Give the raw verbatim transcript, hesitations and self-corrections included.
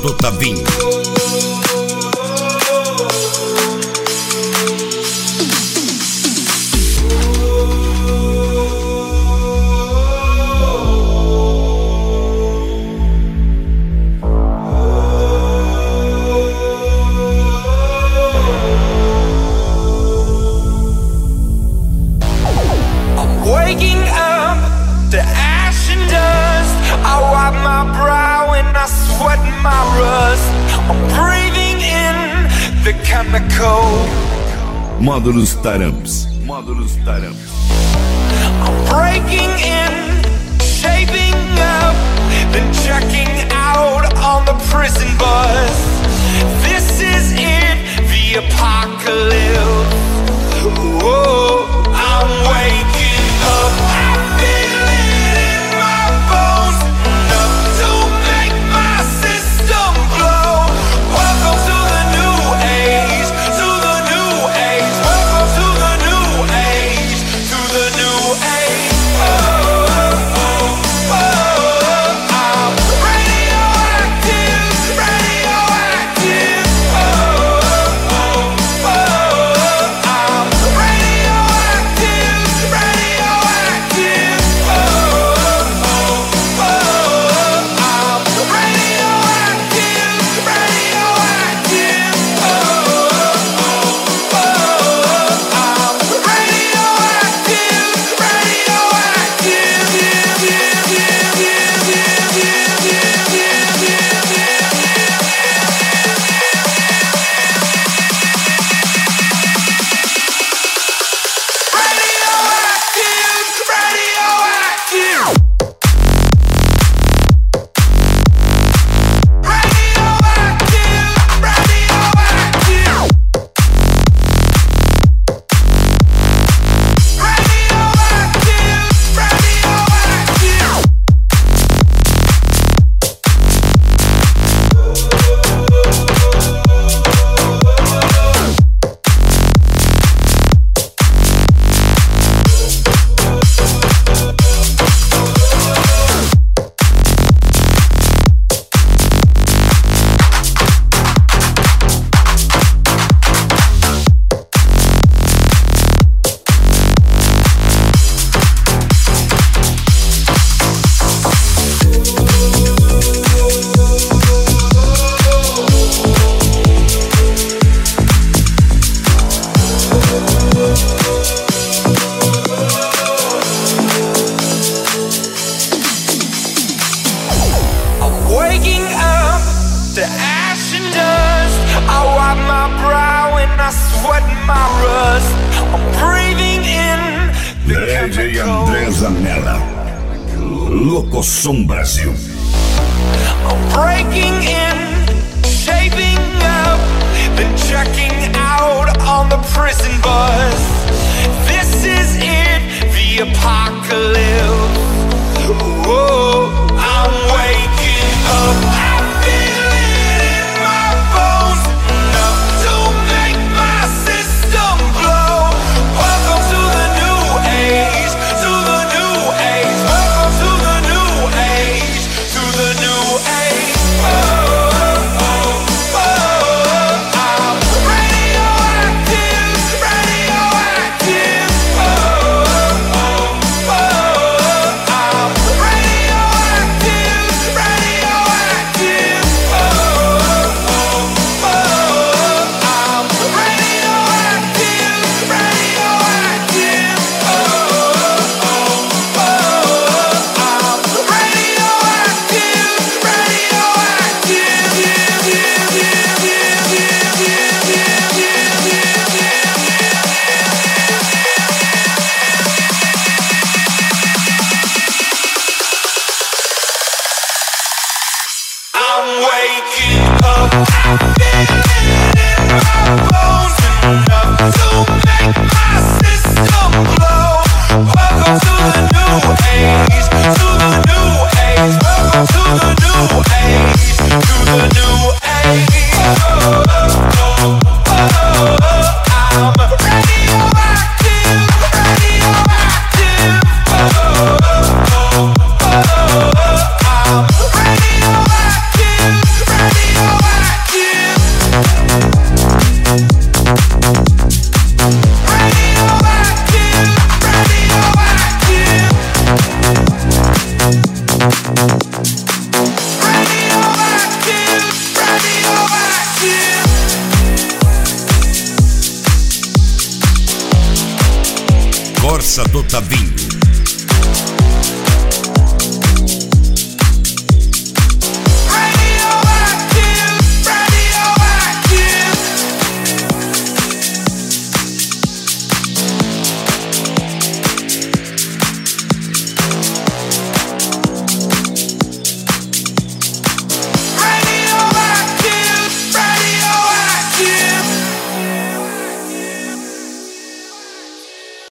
do Tavinho. Módulos Taramps. Módulos Taramps. I'm breaking in, shaping up, then checking out on the prison bus. This is it, the apocalypse. Whoa, I'm waking up. I feel it in my bones, enough to make my system blow. Welcome to the new age, to the new age. Welcome to the new age, to the new age. Oh, oh, oh, oh. I'm radioactive, radioactive. Oh, oh, oh, oh. I'm radioactive, radioactive. Oh, oh, oh, oh. I'm radioactive, radioactive. Oh, oh, oh, oh. I'm radioactive, radioactive. Radioactive, radioactive. Radioactive, radioactive. Radioactive, radioactive. I'm waking up to ash and dust. I wipe my brow and I sweat my rust. I'm breathing in the D J chemicals. André Zanella. Locosom Brasil. I'm breaking in, shaping up, then checking out on the prison bus. This is it, the apocalypse. Whoa, I'm waking up. I feel it in my bones, enough to make my system blow. Welcome to the new age, to the new age. Welcome to the new age, to the new age. Oh, oh, oh, oh. I'm radioactive, radioactive. Oh, oh, oh. I'm radioactive. Corsa Totta Vinho,